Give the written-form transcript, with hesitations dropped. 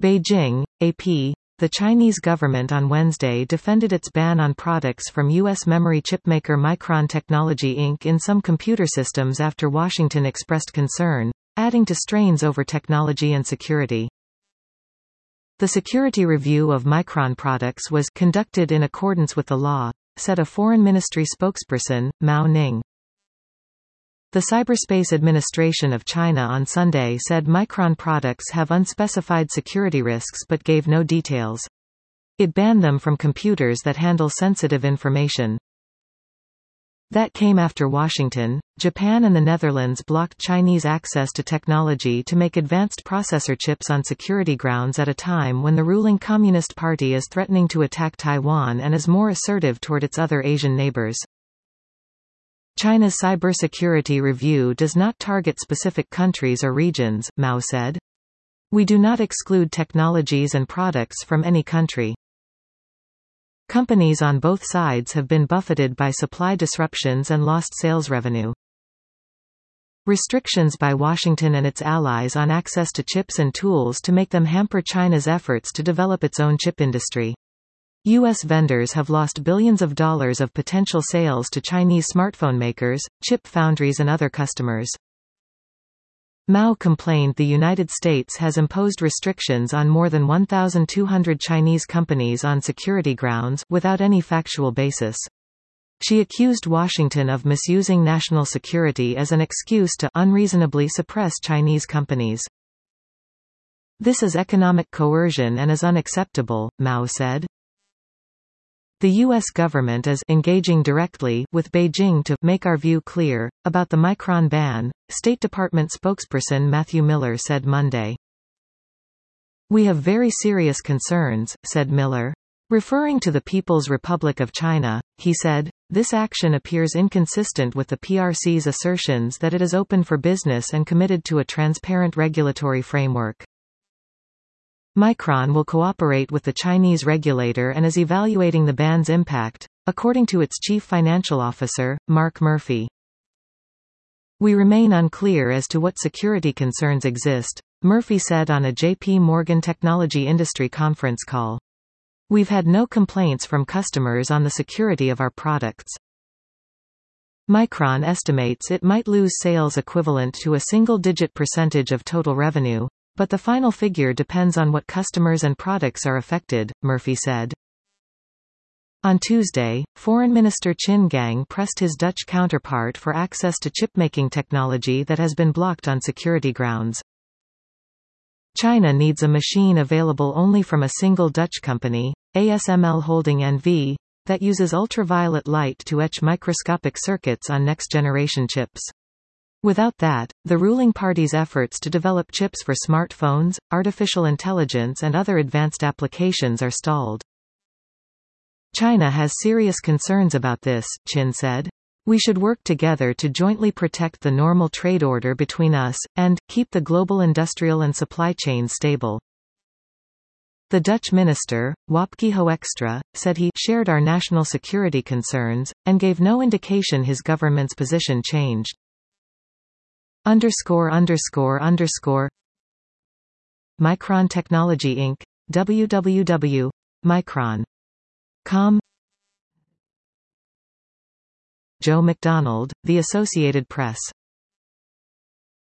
Beijing, AP. The Chinese government on Wednesday defended its ban on products from U.S. memory chipmaker Micron Technology Inc. in some computer systems after Washington expressed concern, adding to strains over technology and security. The security review of Micron products was conducted in accordance with the law, said a Foreign Ministry spokesperson, Mao Ning. The Cyberspace Administration of China on Sunday said Micron products have unspecified security risks but gave no details. It banned them from computers that handle sensitive information. That came after Washington, Japan and the Netherlands blocked Chinese access to technology to make advanced processor chips on security grounds at a time when the ruling Communist Party is threatening to attack Taiwan and is more assertive toward its other Asian neighbors. China's cybersecurity review does not target specific countries or regions, Mao said. We do not exclude technologies and products from any country. Companies on both sides have been buffeted by supply disruptions and lost sales revenue. Restrictions by Washington and its allies on access to chips and tools to make them hamper China's efforts to develop its own chip industry. U.S. vendors have lost billions of dollars of potential sales to Chinese smartphone makers, chip foundries and other customers. Mao complained the United States has imposed restrictions on more than 1,200 Chinese companies on security grounds, without any factual basis. She accused Washington of misusing national security as an excuse to unreasonably suppress Chinese companies. This is economic coercion and is unacceptable, Mao said. The U.S. government is engaging directly with Beijing to make our view clear about the Micron ban, State Department spokesperson Matthew Miller said Monday. We have very serious concerns, said Miller. Referring to the People's Republic of China, he said, this action appears inconsistent with the PRC's assertions that it is open for business and committed to a transparent regulatory framework. Micron will cooperate with the Chinese regulator and is evaluating the ban's impact, according to its chief financial officer, Mark Murphy. We remain unclear as to what security concerns exist, Murphy said on a J.P. Morgan Technology Industry conference call. We've had no complaints from customers on the security of our products. Micron estimates it might lose sales equivalent to a single-digit percentage of total revenue, but the final figure depends on what customers and products are affected, Murphy said. On Tuesday, Foreign Minister Qin Gang pressed his Dutch counterpart for access to chip-making technology that has been blocked on security grounds. China needs a machine available only from a single Dutch company, ASML Holding NV, that uses ultraviolet light to etch microscopic circuits on next-generation chips. Without that, the ruling party's efforts to develop chips for smartphones, artificial intelligence and other advanced applications are stalled. China has serious concerns about this, Qin said. We should work together to jointly protect the normal trade order between us, and keep the global industrial and supply chains stable. The Dutch minister, Wopke Hoekstra, said he shared our national security concerns, and gave no indication his government's position changed. Micron Technology Inc. www.micron.com. Joe McDonald, The Associated Press.